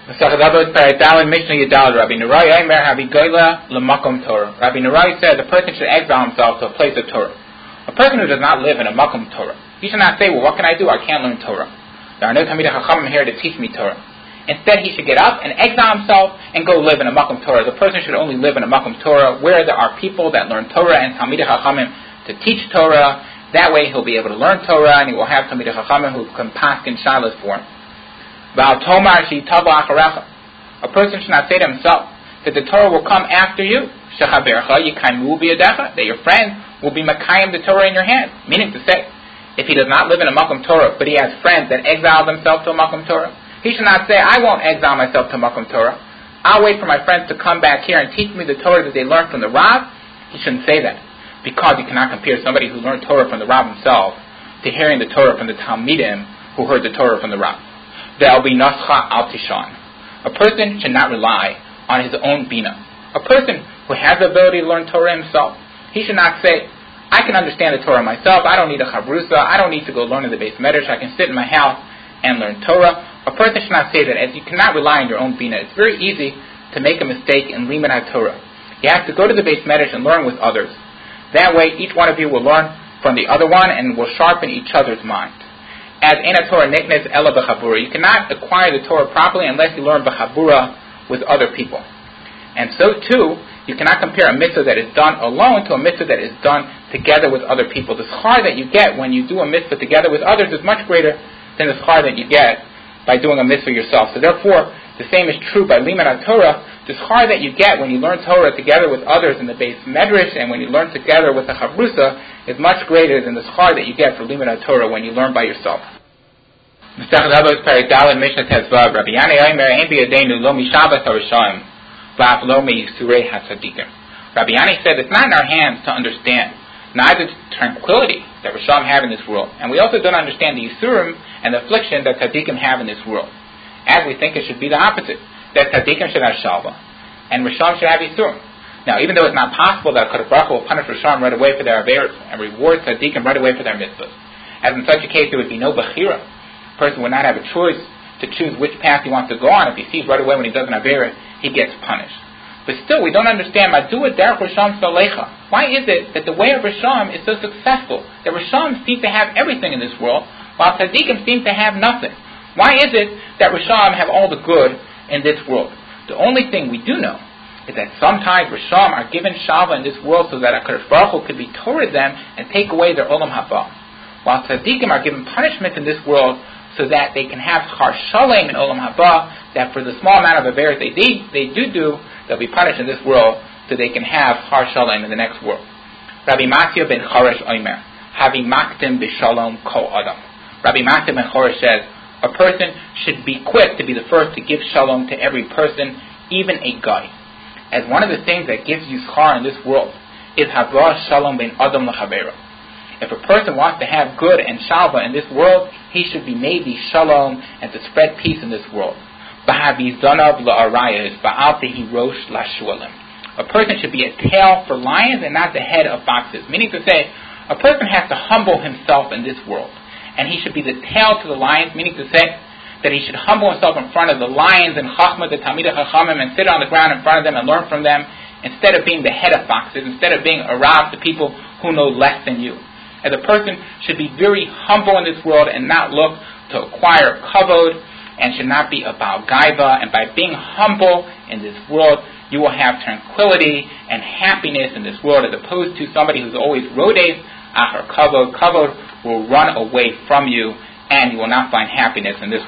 Rabbi Nerai said the person should exile himself to a place of Torah. A person who does not live in a makom Torah, he should not say, well, what can I do? I can't learn Torah. There are no Talmidei Chachamim here to teach me Torah. Instead, he should get up and exile himself and go live in a makom Torah. The person should only live in a makom Torah where there are people that learn Torah and Talmidei Chachamim to teach Torah. That way, he'll be able to learn Torah and he will have Talmidei Chachamim who can paskin shalos for him. A person should not say to himself that the Torah will come after you. That your friend will be makayim the Torah in your hand. Meaning to say, if he does not live in a makom Torah, but he has friends that exile themselves to a makom Torah, he should not say, I won't exile myself to a makom Torah. I'll wait for my friends to come back here and teach me the Torah that they learned from the Rav. He shouldn't say that, because you cannot compare somebody who learned Torah from the Rav himself to hearing the Torah from the Talmidim who heard the Torah from the Rav. There'll be nascha al tishan. A person should not rely on his own bina. A person who has the ability to learn Torah himself, he should not say, I can understand the Torah myself, I don't need a chavrusa, I don't need to go learn in the Beis Medrash, I can sit in my house and learn Torah. A person should not say that, as you cannot rely on your own bina. It's very easy to make a mistake in limud Torah. You have to go to the Beis Medrash and learn with others. That way, each one of you will learn from the other one and will sharpen each other's mind. As Eina Torah niknes ela b'chabura, you cannot acquire the Torah properly unless you learn b'chabura with other people. And so too, you cannot compare a mitzvah that is done alone to a mitzvah that is done together with other people. The schar that you get when you do a mitzvah together with others is much greater than the schar that you get by doing a mitzvah yourself. So therefore, the same is true by limud Torah. The schar that you get when you learn Torah together with others in the Beis Medrash and when you learn together with a chavrusa is much greater than the schar that you get for limud Torah when you learn by yourself. Rabbi Yani said it's not in our hands to understand neither the tranquility that Risham have in this world, and we also don't understand the Yisurim and the affliction that Tzaddikim have in this world. As we think it should be the opposite, that Tzaddikim should have Shalva, and Risham should have Yisurim. Now, even though it's not possible that Kadosh Baruch Hu will punish Risham right away for their Averos and reward Tzaddikim right away for their mitzvahs, as in such a case there would be no Bechira. A person would not have a choice to choose which path he wants to go on. If he sees right away when he does an Avera, he gets punished. But still, we don't understand, Madua Derech Risham Salecha. Why is it that the way of Risham is so successful? That Risham seems to have everything in this world, while Tzaddikim seem to have nothing. Why is it that Risham have all the good in this world? The only thing we do know is that sometimes Risham are given Shalva in this world so that HaKadosh Baruch Hu could be toward them and take away their Olam Haba. While Tzaddikim are given punishment in this world so that they can have Char Shalem in Olam Haba, that for the small amount of Averes they do, they'll be punished in this world so they can have Char Shalem in the next world. Rabbi Matya ben Choresh Omer, Havi Maktim b'Shalom Kol Adam. Rabbi Matya ben Choresh says, a person should be quick to be the first to give Shalom to every person, even a guy. As one of the things that gives you Schar in this world is Haba Shalom ben Adam l'Chavero. If a person wants to have good and shalva in this world, he should be made the shalom and to spread peace in this world. A person should be a tail for lions and not the head of foxes. Meaning to say, a person has to humble himself in this world. And he should be the tail to the lions, meaning to say that he should humble himself in front of the lions and Chachma, the Talmidei Chachamim, and sit on the ground in front of them and learn from them, instead of being the head of foxes, instead of being a rav to people who know less than you. As a person should be very humble in this world and not look to acquire kavod, and should not be about gaiva. And by being humble in this world, you will have tranquility and happiness in this world, as opposed to somebody who's always rodes achar kavod. Kavod will run away from you, and you will not find happiness in this